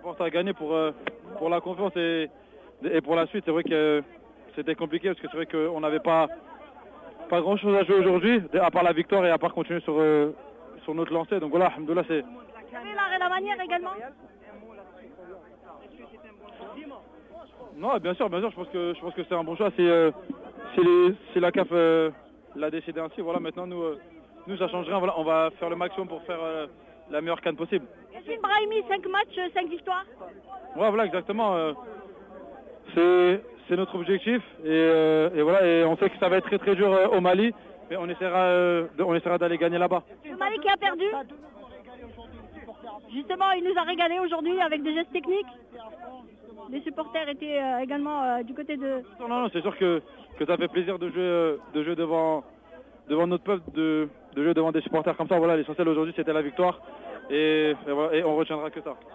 important à gagner pour la confiance et pour la suite. C'est vrai que c'était compliqué parce que c'est vrai qu'on n'avait pas grand chose à jouer aujourd'hui, à part la victoire et à part continuer sur notre lancée. Donc voilà, alhamdoulilah, c'est... La manière également. Non, bien sûr, je pense que c'est un bon choix. Si la CAF l'a décidé ainsi, voilà, maintenant nous ça change rien. Voilà, on va faire le maximum pour faire la meilleure CAN possible. Yassine Brahimi, 5 matchs, 5 victoires. Ouais, voilà, exactement. C'est notre objectif et voilà, et on sait que ça va être très très dur au Mali, mais on essaiera d'aller gagner là-bas. Le Mali qui a perdu. Justement, il nous a régalé aujourd'hui avec des gestes techniques. Les supporters étaient également du côté de... Non, c'est sûr que ça fait plaisir de jouer devant notre peuple, de jouer devant des supporters comme ça. Voilà, l'essentiel aujourd'hui c'était la victoire et voilà, et on retiendra que ça.